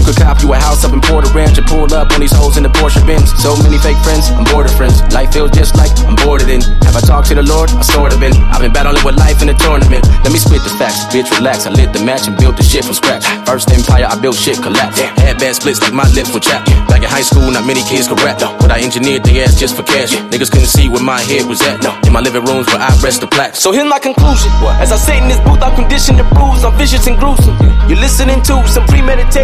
could cop you a house up in Porter Ranch and pull up on these hoes in the Porsche Benz. So many fake friends, I'm bored of friends. Life feels just like I'm bored of it. Have I talked to the Lord? I sort of been. I've been battling with life in a tournament. Let me spit the facts, bitch, relax. I lit the match and built the shit from scratch. First empire, I built shit collapse. Had bad splits like my lips were chapped. Back in high school, not many kids could rap. But I engineered the ass just for cash. Niggas couldn't see where my head was at. In my living rooms where I rest the plaques. So here's my conclusion. As I sit in this booth, I'm conditioned to bruise. I'm vicious and gruesome. You're listening to some premeditated